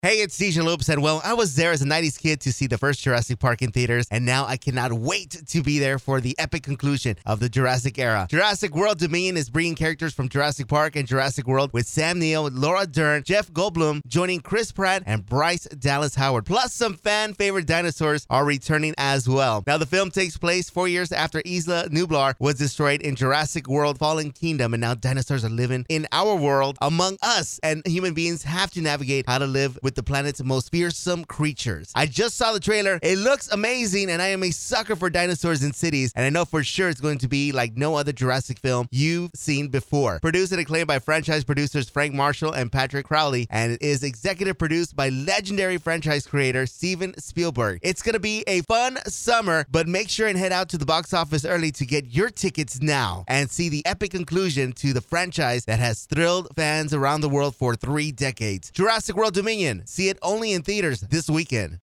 Hey, it's DJ Lopes, and well, I was there as a 90s kid to see the first Jurassic Park in theaters, and now I cannot wait to be there for the epic conclusion of the Jurassic era. Jurassic World Dominion is bringing characters from Jurassic Park and Jurassic World with Sam Neill, Laura Dern, Jeff Goldblum joining Chris Pratt and Bryce Dallas Howard. Plus, some fan-favorite dinosaurs are returning as well. Now, the film takes place 4 years after Isla Nublar was destroyed in Jurassic World Fallen Kingdom, and now dinosaurs are living in our world among us, and human beings have to navigate how to live with the planet's most fearsome creatures. I just saw the trailer. It looks amazing, and I am a sucker for dinosaurs in cities, and I know for sure it's going to be like no other Jurassic film you've seen before. Produced and acclaimed by franchise producers Frank Marshall and Patrick Crowley, and it is executive produced by legendary franchise creator Steven Spielberg. It's going to be a fun summer, but make sure and head out to the box office early to get your tickets now and see the epic conclusion to the franchise that has thrilled fans around the world for 3 decades. Jurassic World Dominion. See it only in theaters this weekend.